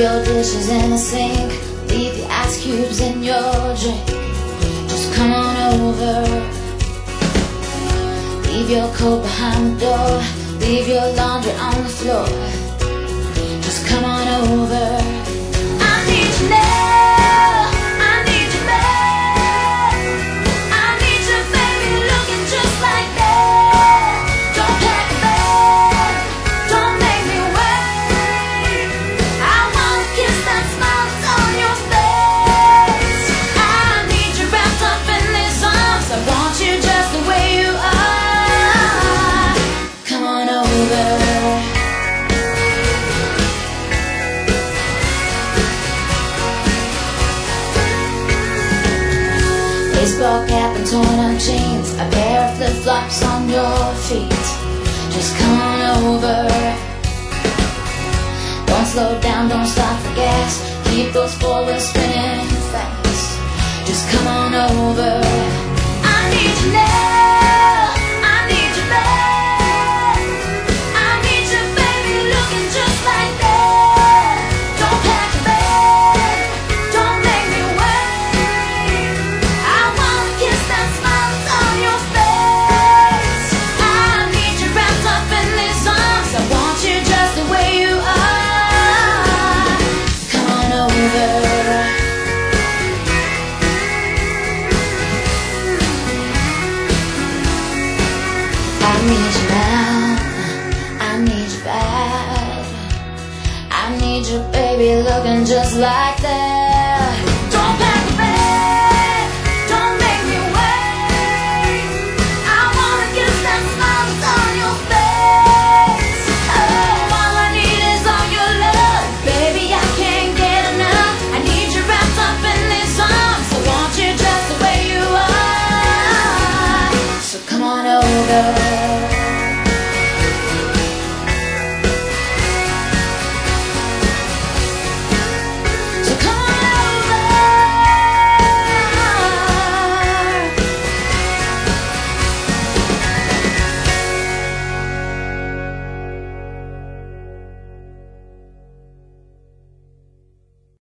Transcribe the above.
your dishes in the sink, leave the ice cubes in your drink. Just come on over. Leave your coat behind the door, leave your laundry on the floor. Just come on over. I need you now, I need you back. I need you, baby, looking just like that. Don't pack a bag, don't make me wait. I wanna kiss that smile that's on your face. I need you wrapped up in these arms, I want you just the way you are. Come on over. Baseball cap and torn up jeans, a pair of flip-flops on your feet. Just come on over. Don't slow down, don't stop the gas, keep those four wheels spinning fast. Just come on over. I need you now, I need you back. I need you, baby, looking just like that. Don't pack a bag, don't make me wait. I wanna kiss that smile that's on your face. I need you wrapped up in these arms, I want you just the way you are. Come on over. I need you now, I need you bad. I need you, baby, looking just like that.